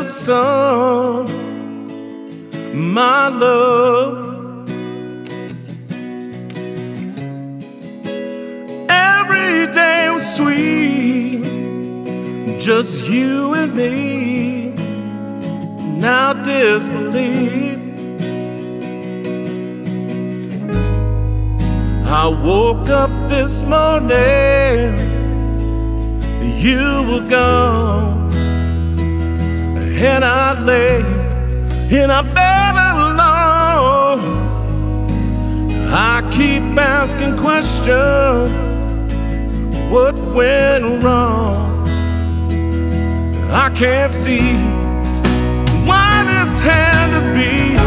sun, my love. Every day was sweet, just you and me. Now disbelief. I woke up this morning, you were gone, and I lay in a bed alone. I keep asking questions, what went wrong? I can't see why this had to be.